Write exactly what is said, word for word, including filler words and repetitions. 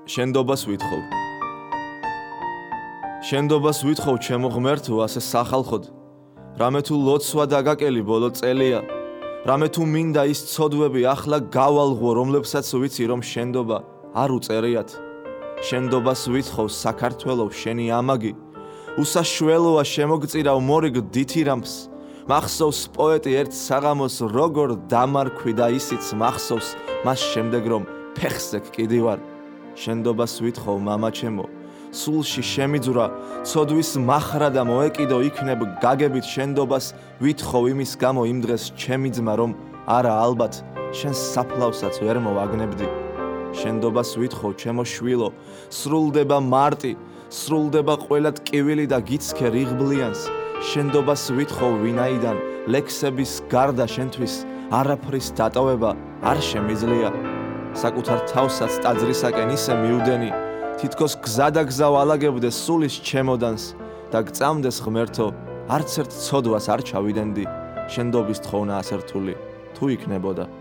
შენდობას ვითხოვ. შენდობას ვითხოვ ჩემო ღმერთო ასე სახალხოდ. რამე თუ ლოცვა დაგაკელი ბოლო წელია. რამე თუ მინდა ის ცოდვები ახლა გავალღო, რომლებსაც ვიცი რომ შენდობა არ უწერიათ. შენდობას ვითხოვ საქართველო შენი ამაგი. უსაშველოა შემოგწირავ მორიგ დითირამს. მახსოვს პოეტი ერთ საღამოს როგორ დამარქვი და ისიც მახსოვს მას შემდეგ რომ ფეხზე გკიდივარ. შენდობას ვითხოვ მამა ჩემო, სულში შემიძვრა, ცოდვის მახრა და მოეკიდო იქნებ გაგებით შენდობას ვითხოვ იმის გამო იმ დღეს ჩემი ძმა რომ არა ალბათ შენს საფლავსაც ვერ მოვაგნებდი. შენდობას ვითხოვ ჩემო შვილო, სრულდება მარტი, სრულდება ყველა ტკივილი და გიცქე რიღბლიანს. შენდობას ვითხოვ ვინაიდან ლექსების გარდა შენთვის არაფრის დატოვება არ შემიძლია. საკუთარ თავსაც ტაძრისაკენ ისე მიუდენი, თითქოს გზადაგზა ვალაგებდეს სულის ჩემოდანს და გწამდეს ღმერთო, არც ერთ ცოდვას არ ჩავიდენდი. შენდობის თხოვნა ასე რთული თუ იქნებოდა.